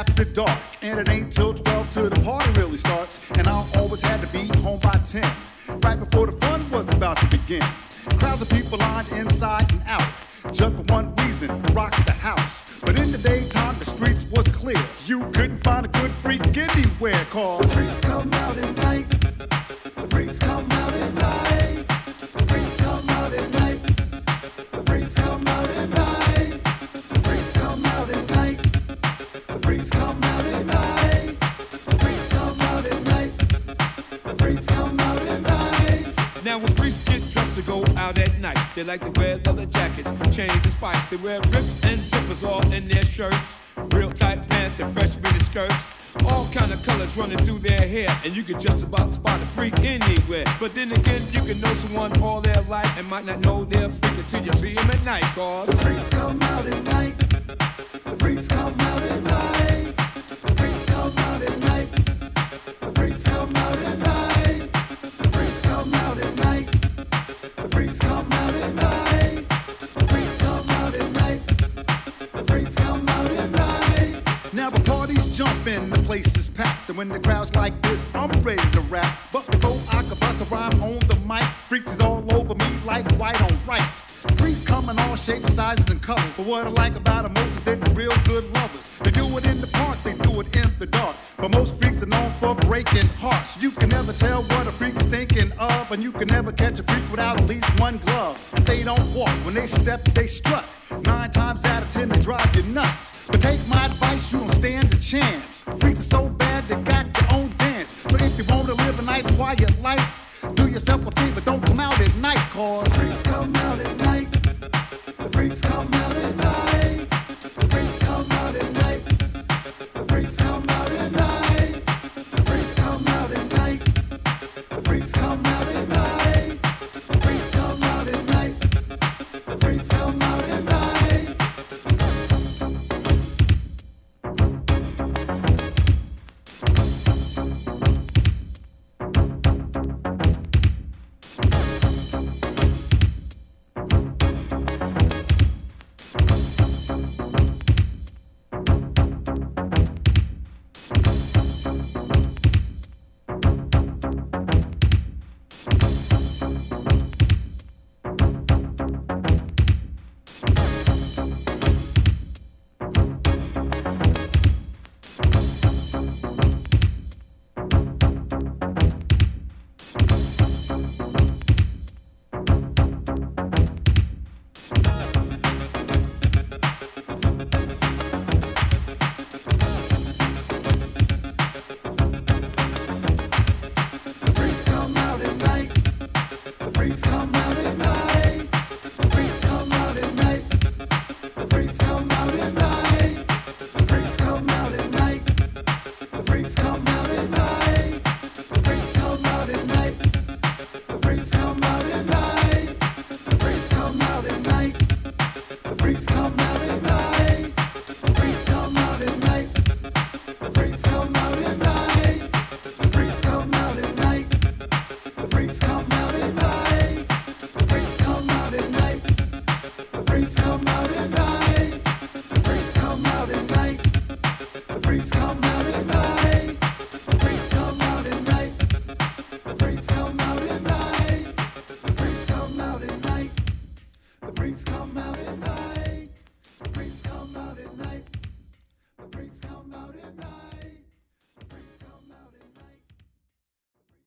after dark, and it ain't till 12 till the party really starts. And I always had to be home by 10, right before the fun was about to begin. Crowds of people lined inside and out, just for one reason, rock the house. But in the daytime, the streets was clear. You couldn't find a good freak anywhere, cause the freaks come out at night. The freaks come out at night. The freaks come out at night. The freaks come out at night. The freaks come out at night. The freaks come out at night. The freaks come out at night. The freaks come out at night. Now when freaks get dressed to go out at night, they like to wear leather jackets, chains and spikes. They wear rips and zippers all in their shirts, real tight pants and fresh mini skirts. All kind of colors running through their hair, and you can just about spot a freak anywhere. But then again, you can know someone all their life and might not know they're a freak until you see them at night, cause the freaks come out at night. The freaks come out at night. The freaks come out at night. The freaks come out at night. The freaks come out at night. The freaks come out at night. The freaks come out at night. The freaks come out at night. now the party's jumping, the place is packed. And when the crowd's like this, I'm ready to rap. But before I can bust a rhyme on the mic, freaks is all over me like white on rice. Freaks come in all shapes, sizes, and colors. But what I like about them most is they're real good lovers. They do it in the park, they do it in the dark. But most freaks are known for breaking hearts. You can never tell what a freak is thinking of, and you can never catch a freak without at least one glove. They don't walk, when they step, they strut. 9 times out of 10, they drive you